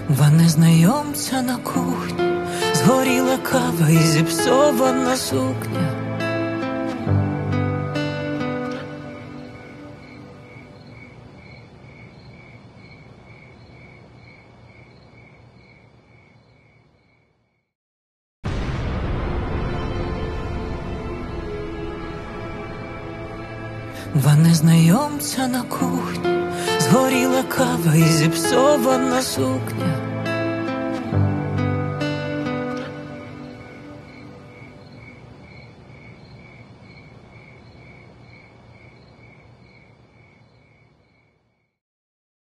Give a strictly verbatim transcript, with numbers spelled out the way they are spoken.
Два незнайомця на кухні, згоріла кава і зіпсована сукня. Два незнайомця на кухні, згоріла кава і зіпсована сукня.